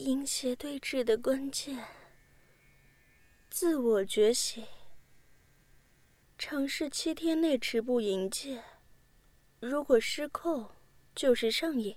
阴邪对峙的关键，自我觉醒。尝试7天内持步营戒，如果失控，就是上瘾。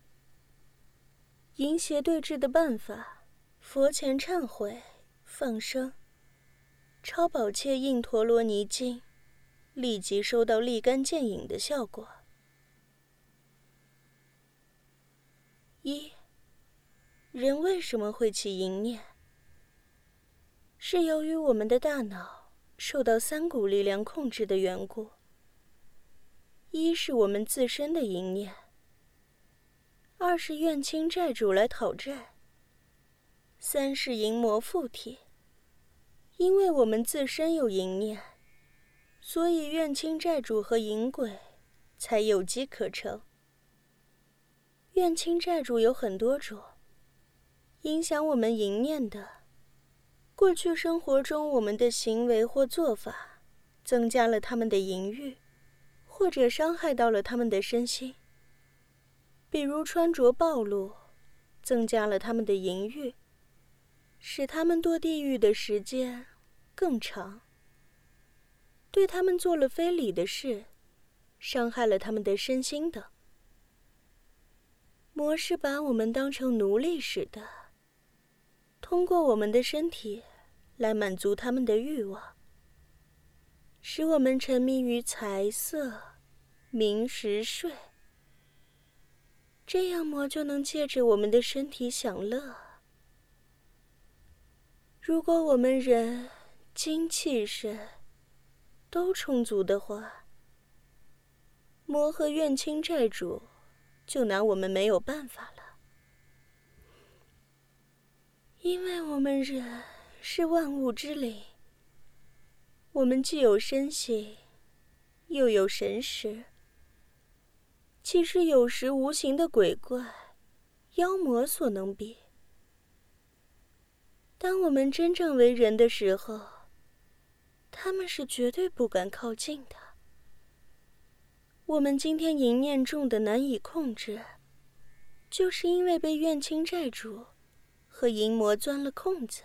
阴邪对峙的办法：佛前忏悔、放生、超宝切印陀罗尼经，立即收到立竿见影的效果。1. 人为什么会起淫念？是由于我们的大脑受到3股力量控制的缘故。1是我们自身的淫念，2是怨亲债主来讨债，3是淫魔附体。因为我们自身有淫念，所以怨亲债主和淫鬼才有机可乘。怨亲债主有很多种，影响我们淫念的，过去生活中我们的行为或做法增加了他们的淫欲，或者伤害到了他们的身心。比如穿着暴露，增加了他们的淫欲，使他们堕地狱的时间更长。对他们做了非礼的事，伤害了他们的身心等。魔是把我们当成奴隶使的，通过我们的身体来满足他们的欲望，使我们沉迷于财色、名食睡。这样魔就能借着我们的身体享乐。如果我们人精气神都充足的话，魔和怨亲债主就拿我们没有办法了。因为我们人是万物之灵，我们既有身形，又有神识。岂是有时无形的鬼怪、妖魔所能比？当我们真正为人的时候，他们是绝对不敢靠近的。我们今天淫念重的难以控制，就是因为被怨亲债主和淫魔钻了空子。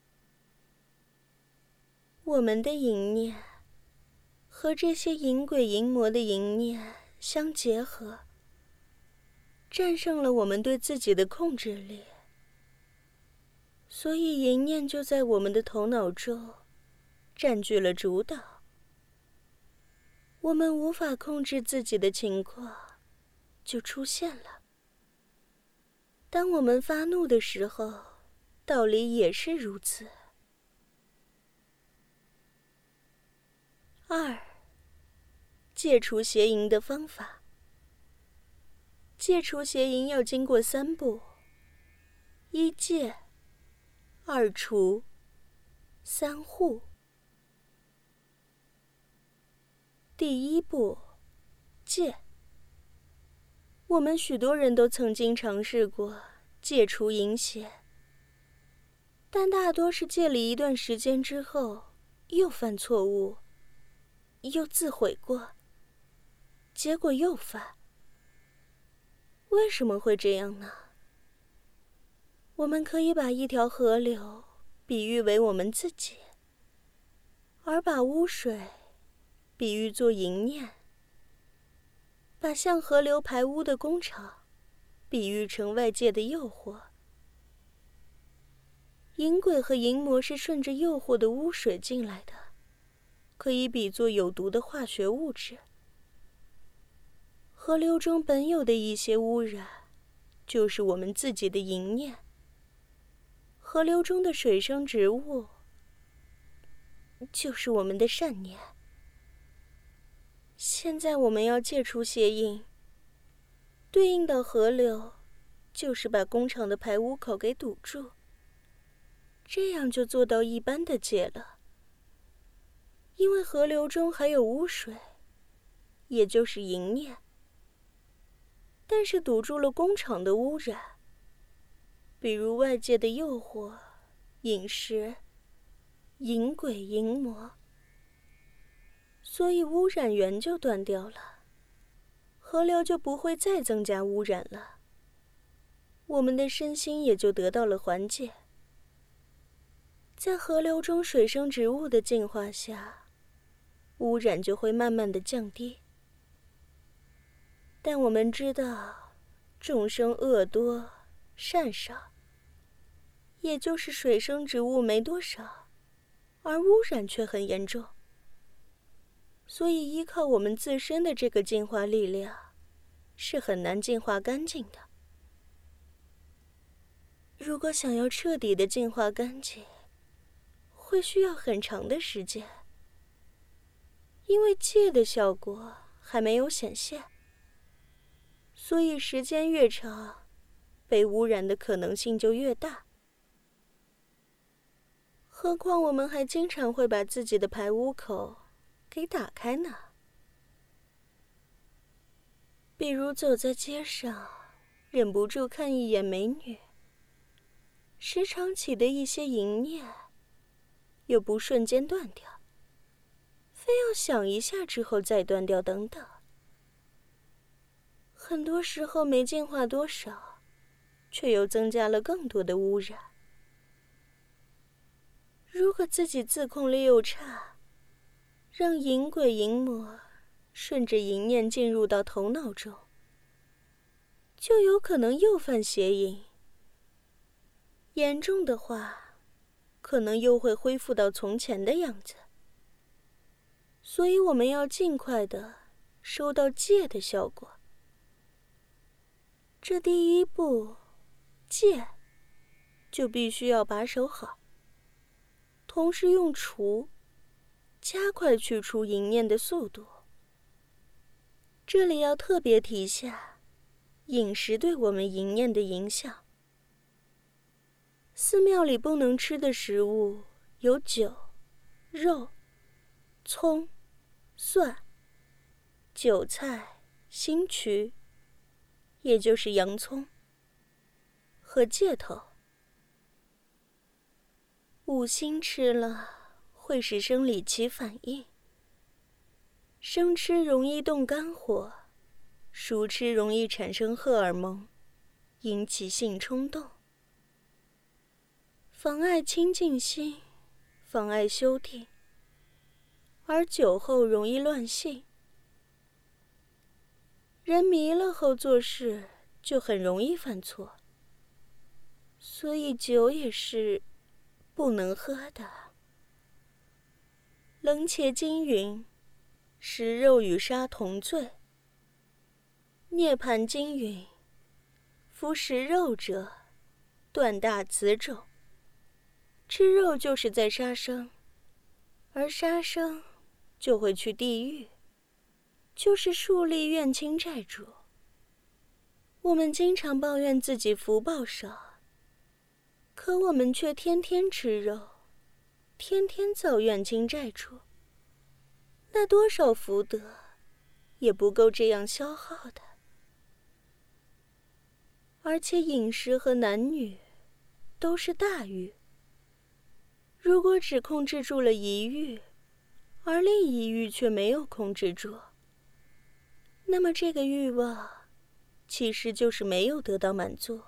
我们的淫念和这些淫鬼淫魔的淫念相结合，战胜了我们对自己的控制力，所以淫念就在我们的头脑中占据了主导。我们无法控制自己的情况就出现了。当我们发怒的时候，道理也是如此。2. 戒除邪淫的方法。戒除邪淫要经过3步：1戒、2除、3护。第1步，戒。我们许多人都曾经尝试过戒除淫邪，但大多是戒了一段时间之后，又犯错误，又自悔过，结果又犯。为什么会这样呢？我们可以把一条河流比喻为我们自己，而把污水比喻作淫念，把向河流排污的工厂比喻成外界的诱惑。淫鬼和淫魔是顺着诱惑的污水进来的，可以比作有毒的化学物质。河流中本有的一些污染，就是我们自己的淫念。河流中的水生植物，就是我们的善念。现在我们要戒除邪淫，对应的河流就是把工厂的排污口给堵住，这样就做到一般的戒了。因为河流中还有污水，也就是淫念，但是堵住了工厂的污染，比如外界的诱惑、饮食、淫鬼淫魔，所以污染源就断掉了，河流就不会再增加污染了。 我们的身心也就得到了缓解。在河流中水生植物的净化下，污染就会慢慢的降低。但我们知道，众生恶多，善少，也就是水生植物没多少，而污染却很严重。所以依靠我们自身的这个净化力量，是很难净化干净的。如果想要彻底的净化干净，会需要很长的时间，因为戒的效果还没有显现，所以时间越长，被污染的可能性就越大。何况我们还经常会把自己的排污口给打开呢。比如走在街上，忍不住看一眼美女，时常起的一些淫念，又不瞬间断掉，非要想一下之后再断掉等等。很多时候没净化多少，却又增加了更多的污染。如果自己自控力又差，让淫鬼淫魔顺着淫念进入到头脑中，就有可能又犯邪淫。严重的话，可能又会恢复到从前的样子。所以我们要尽快的收到戒的效果。这第一步，戒，就必须要把守好，同时用除，加快去除淫念的速度。这里要特别提下饮食对我们淫念的影响。寺庙里不能吃的食物有酒、肉、葱、蒜、韭菜、新渠，也就是洋葱和芥头。五辛吃了会使生理起反应，生吃容易动肝火，熟吃容易产生荷尔蒙，引起性冲动，妨碍清净心，妨碍修定，而酒后容易乱性。人迷了后做事就很容易犯错，所以酒也是不能喝的。楞伽经云：食肉与杀同罪。涅盘经云：夫食肉者，断大此种。吃肉就是在杀生，而杀生就会去地狱，就是树立怨亲债主。我们经常抱怨自己福报少，可我们却天天吃肉，天天造怨亲债主，那多少福德也不够这样消耗的。而且饮食和男女都是大欲，如果只控制住了一欲，而另一欲却没有控制住，那么这个欲望其实就是没有得到满足。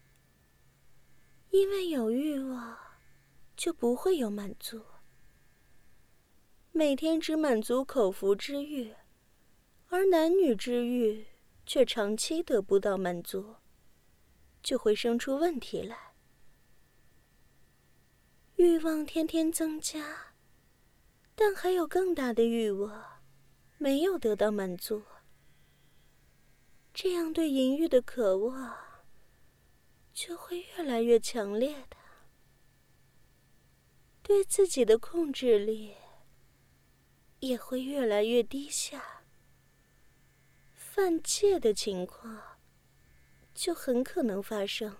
因为有欲望，就不会有满足。每天只满足口腹之欲，而男女之欲却长期得不到满足，就会生出问题来。欲望天天增加，但还有更大的欲望没有得到满足，这样对淫欲的渴望就会越来越强烈的，对自己的控制力也会越来越低下，犯戒的情况就很可能发生。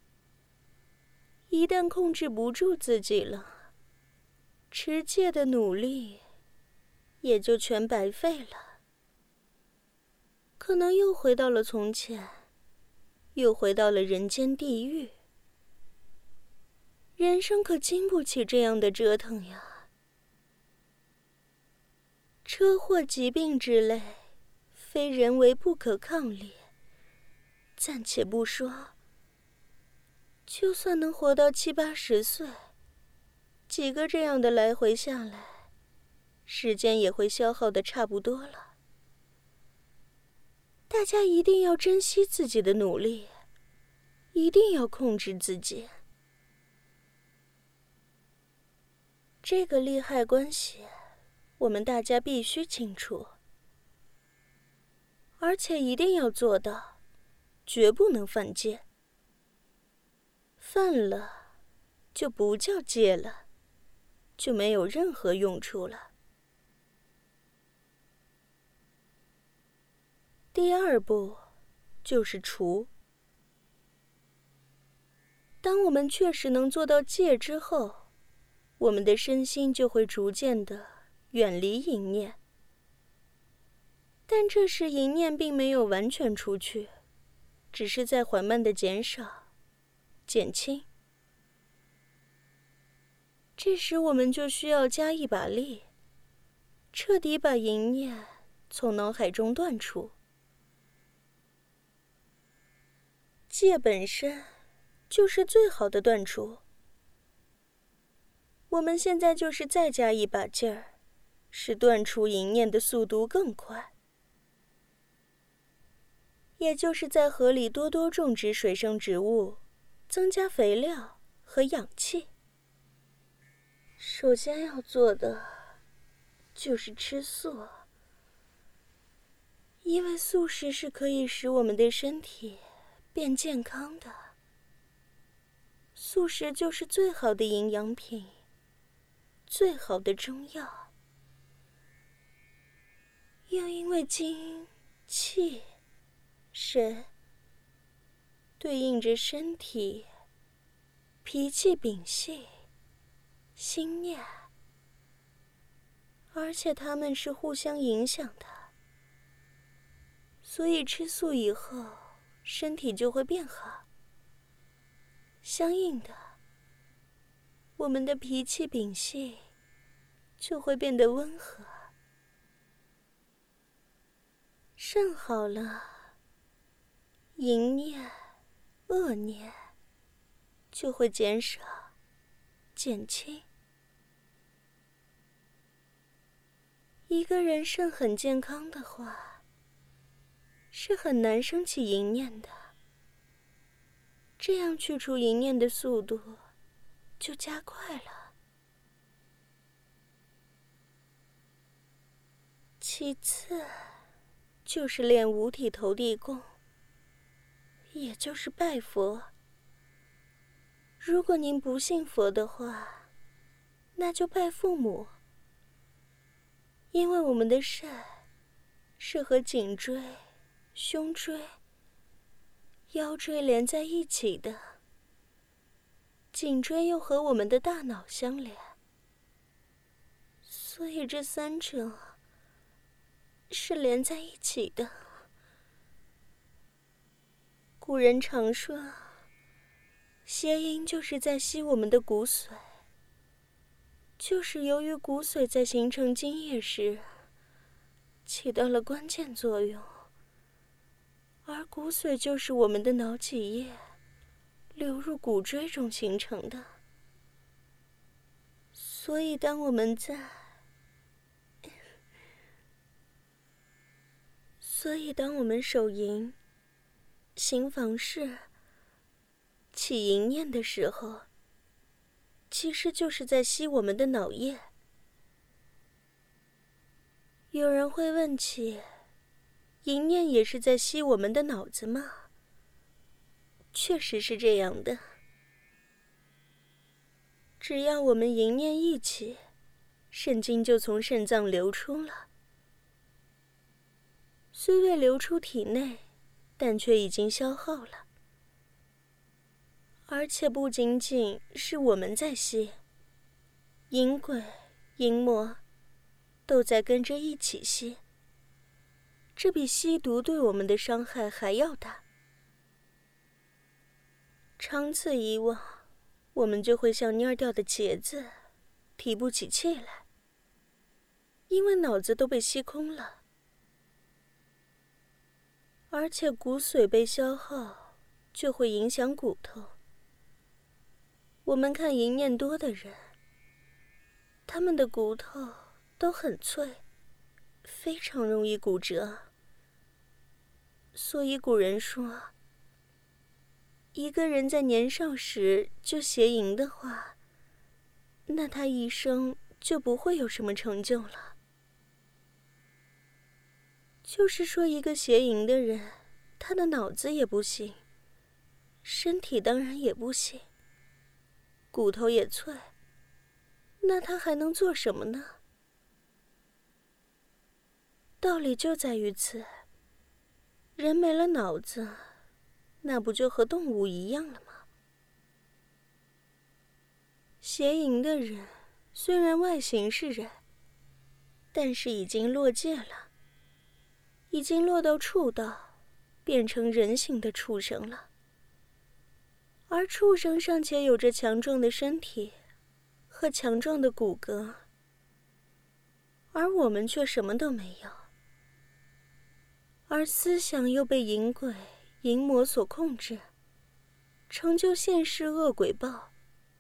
一旦控制不住自己了，持戒的努力也就全白费了，可能又回到了从前，又回到了人间地狱。人生可经不起这样的折腾呀。车祸、疾病之类，非人为不可抗力，暂且不说， 就算能活到70、80岁，几个这样的来回下来，时间也会消耗得差不多了。大家一定要珍惜自己的努力，一定要控制自己。这个利害关系，我们大家必须清楚，而且一定要做到，绝不能犯戒。犯了，就不叫戒了，就没有任何用处了。第二步就是除。当我们确实能做到戒之后，我们的身心就会逐渐的远离淫念。但这时淫念并没有完全除去，只是在缓慢的减少、减轻。这时我们就需要加一把力，彻底把淫念从脑海中断除。戒本身就是最好的断除。我们现在就是再加一把劲儿，使断除淫念的速度更快。也就是在河里多多种植水生植物，增加肥料和氧气。首先要做的就是吃素，因为素食是可以使我们的身体变健康的。素食就是最好的营养品，最好的中药。又因为精、气、神对应着身体、脾气、秉性、心念，而且它们是互相影响的，所以吃素以后，身体就会变好。相应的，我们的脾气、秉性就会变得温和。肾好了，淫念、恶念就会减少、减轻。一个人肾很健康的话，是很难生起淫念的。这样去除淫念的速度就加快了。其次就是练五体投地功，也就是拜佛。如果您不信佛的话，那就拜父母。因为我们的肾是和颈椎、胸椎、腰椎连在一起的，颈椎又和我们的大脑相连，所以这三者是连在一起的。古人常说，邪淫就是在吸我们的骨髓，就是由于骨髓在形成精液时起到了关键作用，而骨髓就是我们的脑脊液流入骨椎中形成的。所以当我们手淫、行房事、起淫念的时候，其实就是在吸我们的脑液。有人会问起，淫念也是在吸我们的脑子吗？确实是这样的。只要我们淫念一起，肾精就从肾脏流出了。虽未流出体内，但却已经消耗了。而且不仅仅是我们在吸，淫鬼、淫魔都在跟着一起吸。这比吸毒对我们的伤害还要大。长此以往，我们就会像蔫掉的茄子，提不起气来，因为脑子都被吸空了。而且骨髓被消耗，就会影响骨头， 我们看淫念多的人，他们的骨头都很脆，非常容易骨折。所以古人说，一个人在年少时就邪淫的话，那他一生就不会有什么成就了。就是说，一个邪淫的人，他的脑子也不行，身体当然也不行，骨头也脆，那他还能做什么呢？道理就在于此。人没了脑子，那不就和动物一样了吗？邪淫的人虽然外形是人，但是已经落界了，已经落到畜道，变成人形的畜生了。而畜生尚且有着强壮的身体和强壮的骨骼，而我们却什么都没有。而思想又被淫鬼、淫魔所控制，成就现世恶鬼报。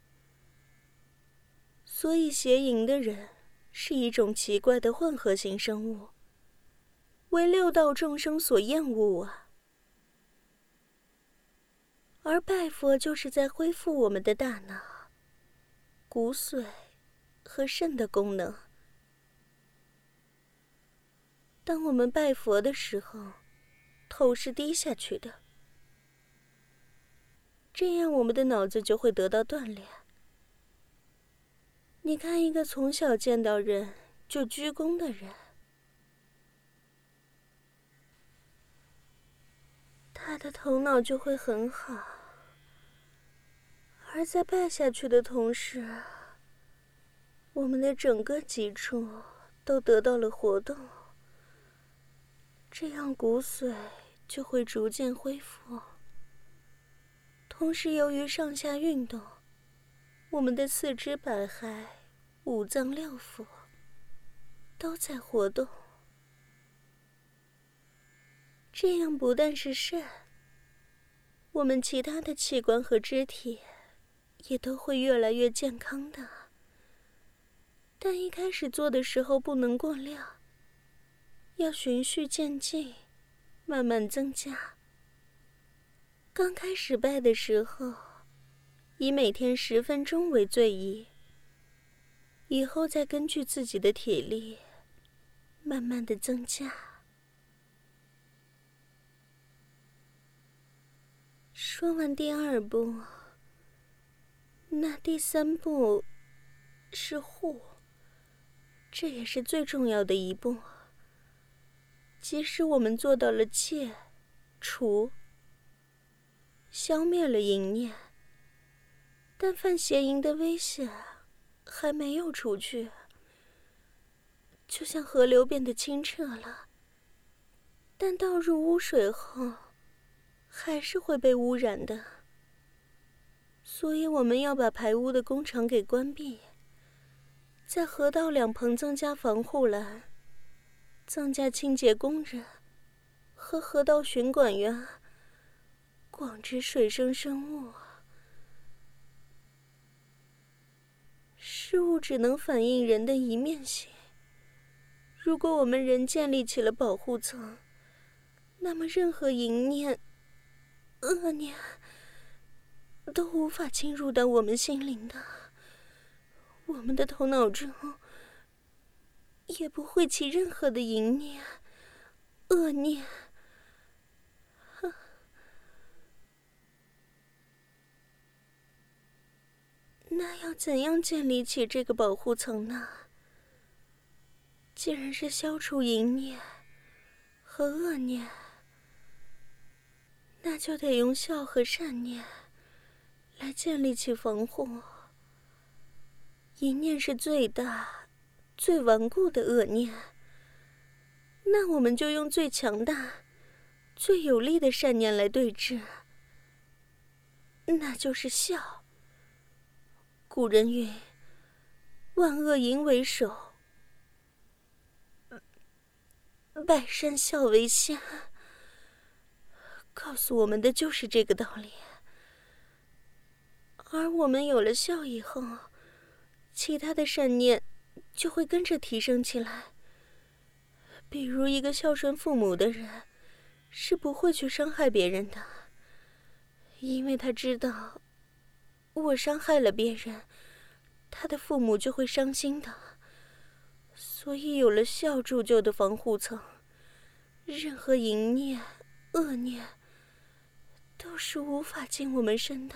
所以邪淫的人是一种奇怪的混合型生物，为六道众生所厌恶啊。而拜佛就是在恢复我们的大脑、骨髓和肾的功能。当我们拜佛的时候，头是低下去的，这样我们的脑子就会得到锻炼。你看一个从小见到人就鞠躬的人，他的头脑就会很好，而在拜下去的同时，我们的整个脊柱都得到了活动，这样骨髓就会逐渐恢复。同时由于上下运动，我们的四肢百骸、五脏六腑都在活动，这样不但是肾，我们其他的器官和肢体也都会越来越健康的。但一开始做的时候不能过量，要循序渐进，慢慢增加。刚开始拜的时候，以每天10分钟为最宜，以后再根据自己的体力，慢慢的增加。说完第2步，那第3步是护，这也是最重要的一步。即使我们做到了戒、除，消灭了淫念，但犯邪淫的危险还没有除去。就像河流变得清澈了，但倒入污水后还是会被污染的。所以我们要把排污的工厂给关闭，在河道两旁增加防护栏，增加清洁工人和河道巡管员，广治水生生物。事物只能反映人的一面性。如果我们人建立起了保护层，那么任何淫念、恶念都无法侵入到我们心灵的，我们的头脑中也不会起任何的淫念、恶念。那要怎样建立起这个保护层呢？既然是消除淫念和恶念，那就得用孝和善念来建立起防护。淫念是最大、最顽固的恶念，那我们就用最强大、最有力的善念来对治，那就是孝。古人云：万恶淫为首，百善孝为先，告诉我们的就是这个道理。 而我们有了孝以后，其他的善念就会跟着提升起来。比如一个孝顺父母的人，是不会去伤害别人的，因为他知道，我伤害了别人，他的父母就会伤心的。所以有了孝铸就的防护层，任何淫念、恶念都是无法进我们身的。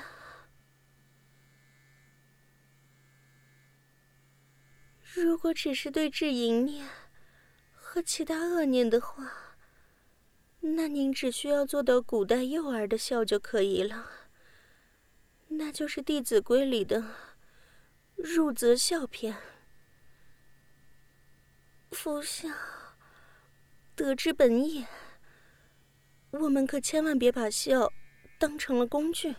如果只是对治淫念和其他恶念的话，那您只需要做到古代幼儿的孝就可以了，那就是《弟子规》里的入则孝篇。夫孝，德之本也。我们可千万别把孝当成了工具。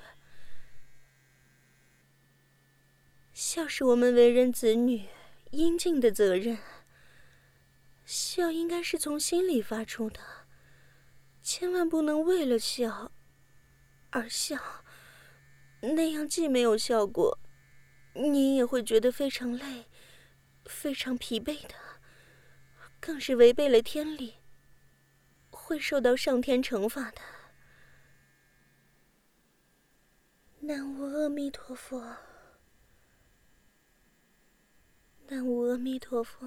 孝是我们为人子女应尽的责任，孝应该是从心里发出的，千万不能为了孝而孝，那样既没有效果，您也会觉得非常累，非常疲惫的，更是违背了天理，会受到上天惩罚的。南无阿弥陀佛，南无阿弥陀佛。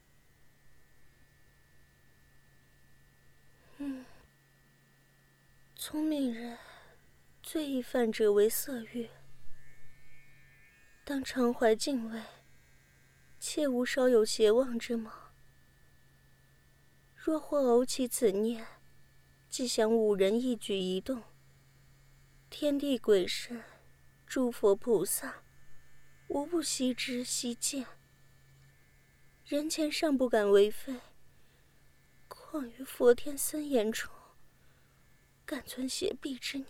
聪明人最易犯者为色欲，当常怀敬畏，切勿稍有邪妄之谋。若或偶起此念，即想五人一举一动，天地鬼神、诸佛菩萨，无不悉知悉见。人前尚不敢为非，况于佛天森严处，敢存邪僻之念？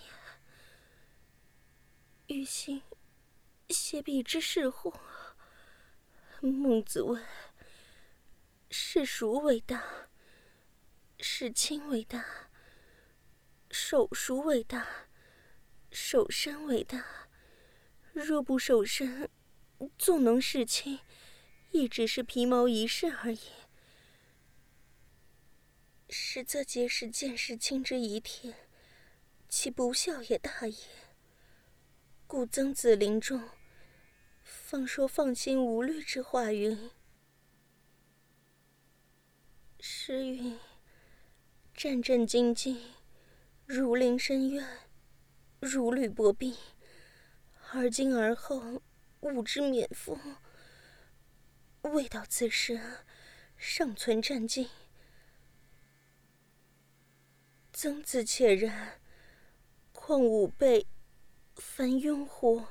于心邪僻之事乎？孟子问：是孰为大？是亲为大？守孰为大？守身为大？若不守身，纵能事亲，亦只是皮毛一事而已。实则皆是见识亲之遗帖，其不孝也大也。故曾子临终方说放心无虑之话云：诗云：战战兢兢，如临深渊，如履薄冰，而今而后，吾之免夫。未到此时，尚存战兢。曾子且然，况吾辈凡庸乎？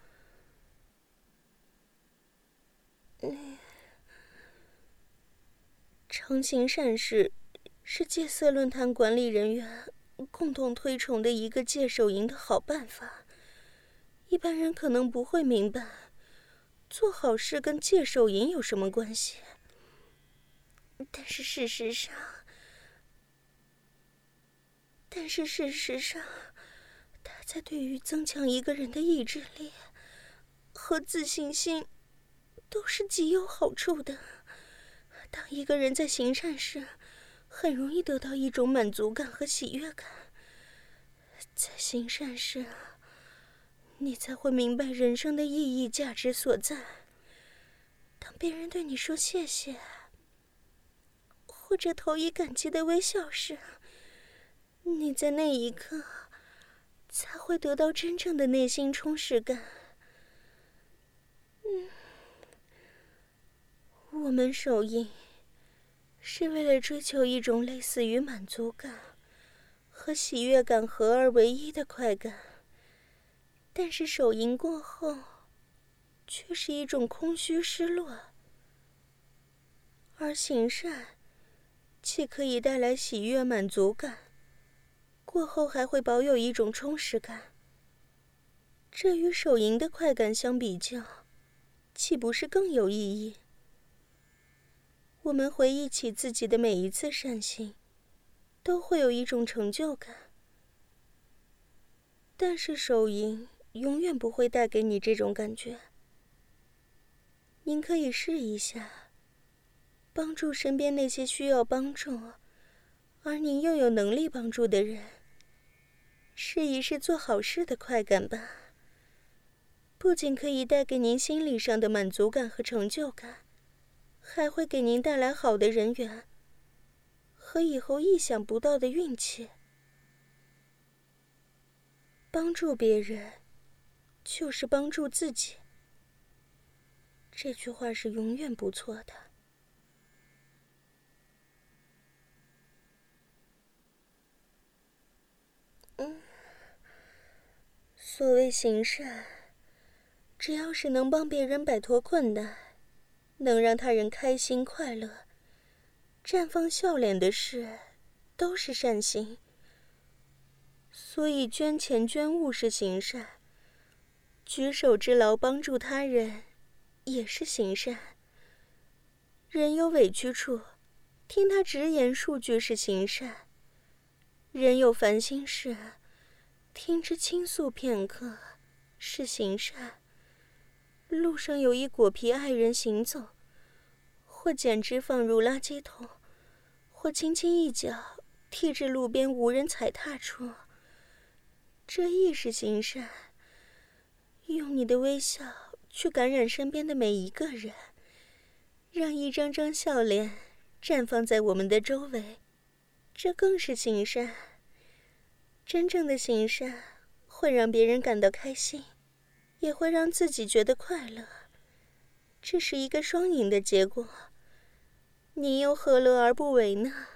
常行善事是戒色论坛管理人员共同推崇的一个戒手淫的好办法。一般人可能不会明白，做好事跟戒手淫有什么关系。但是事实上，它在对于增强一个人的意志力和自信心都是极有好处的。当一个人在行善时，很容易得到一种满足感和喜悦感。在行善时，你才会明白人生的意义、价值所在。当别人对你说谢谢，或者投以感激的微笑时，你在那一刻才会得到真正的内心充实感。我们手淫是为了追求一种类似于满足感和喜悦感合而为一的快感，但是手淫过后却是一种空虚失落。而行善既可以带来喜悦满足感，过后还会保有一种充实感。这与手淫的快感相比较，岂不是更有意义？我们回忆起自己的每一次善行，都会有一种成就感。但是手淫永远不会带给你这种感觉。您可以试一下，帮助身边那些需要帮助，而您又有能力帮助的人，试一试做好事的快感吧。不仅可以带给您心理上的满足感和成就感，还会给您带来好的人缘和以后意想不到的运气。帮助别人，就是帮助自己。这句话是永远不错的。所谓行善，只要是能帮别人摆脱困难，能让他人开心快乐，绽放笑脸的事，都是善行。所以捐钱捐物是行善，举手之劳帮助他人也是行善。人有委屈处，听他直言数句是行善；人有烦心事，听之倾诉片刻是行善。路上有一果皮爱人行走，或捡之放入垃圾桶，或轻轻一脚踢至路边无人踩踏处，这亦是行善。用你的微笑去感染身边的每一个人，让一张张笑脸绽放在我们的周围，这更是行善。真正的行善会让别人感到开心，也会让自己觉得快乐，这是一个双赢的结果，你又何乐而不为呢？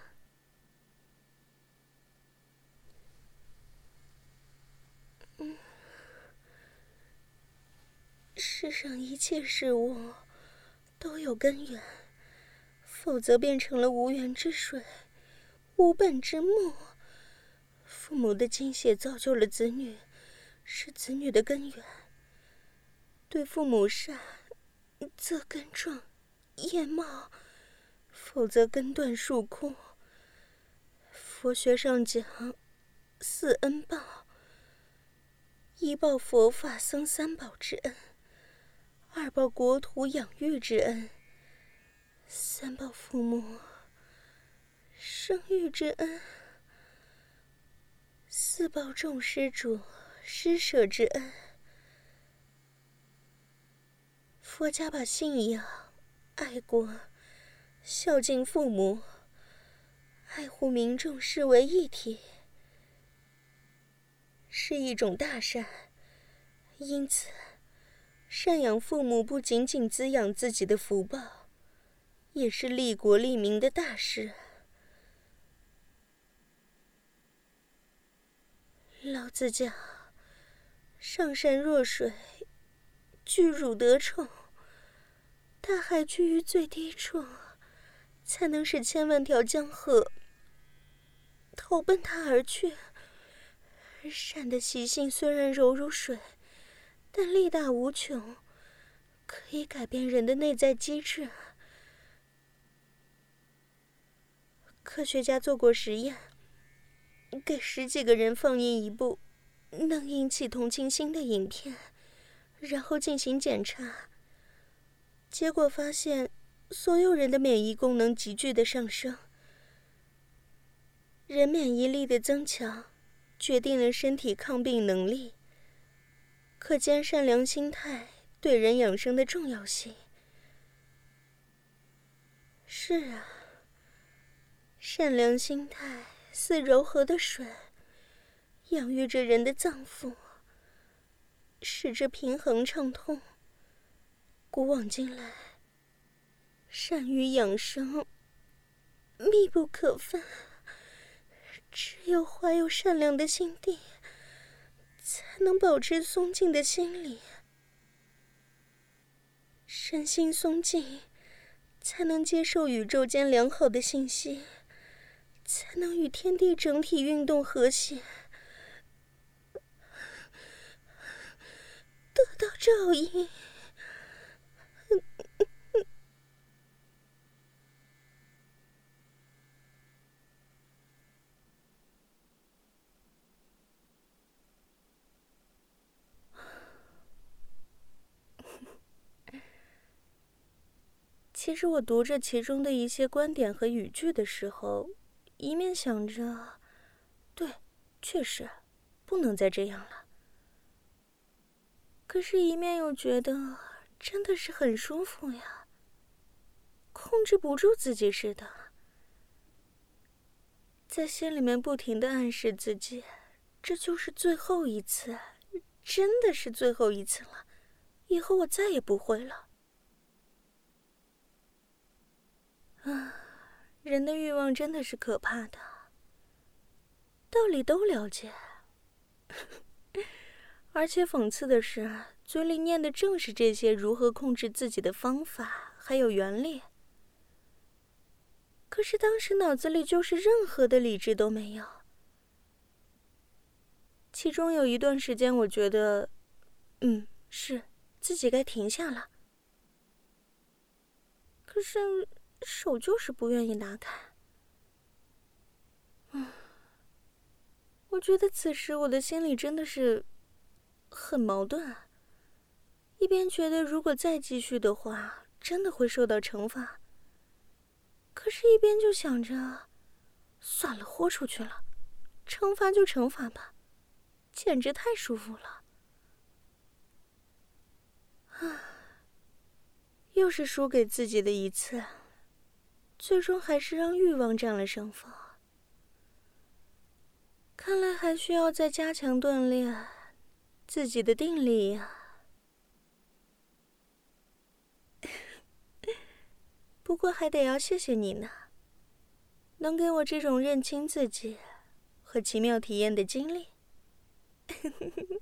世上一切事物都有根源，否则变成了无源之水，无本之木。父母的精血造就了子女，是子女的根源。对父母善，则根壮叶茂，否则根断树枯。佛学上讲四恩报：一报佛法僧三宝之恩，二报国土养育之恩，三报父母生育之恩，四报众施主施舍之恩。佛家把信仰、爱国、孝敬父母、爱护民众视为一体，是一种大善。因此，赡养父母不仅仅滋养自己的福报，也是利国利民的大事。老子讲，上善若水，聚汝得宠，大海居于最低处，才能使千万条江河投奔它而去。善的习性虽然柔如水，但力大无穷，可以改变人的内在机制。科学家做过实验，给10几个人放映一部能引起同情心的影片，然后进行检查。结果发现，所有人的免疫功能急剧的上升。人免疫力的增强，决定了身体抗病能力。可见善良心态对人养生的重要性。是啊，善良心态似柔和的水，养育着人的脏腑，使之平衡畅通。古往今来，善于养生密不可分，只有怀有善良的心地，才能保持松静的心理。身心松静，才能接受宇宙间良好的信息，才能与天地整体运动和谐，得到照应。 其实我读着其中的一些观点和语句的时候，一面想着，对，确实不能再这样了，可是一面又觉得真的是很舒服呀，控制不住自己似的，在心里面不停地暗示自己，这就是最后一次，真的是最后一次了，以后我再也不会了。人的欲望真的是可怕的，道理都了解，而且讽刺的是，嘴里念的正是这些如何控制自己的方法，还有原理。可是当时脑子里就是任何的理智都没有。其中有一段时间，我觉得，是自己该停下了。可是手就是不愿意拿开。我觉得此时我的心里真的是很矛盾，一边觉得如果再继续的话，真的会受到惩罚，可是一边就想着，算了，豁出去了，惩罚就惩罚吧，简直太舒服了。又是输给自己的一次，最终还是让欲望占了上风。看来还需要再加强锻炼自己的定力呀。不过还得要谢谢你呢，能给我这种认清自己和奇妙体验的经历。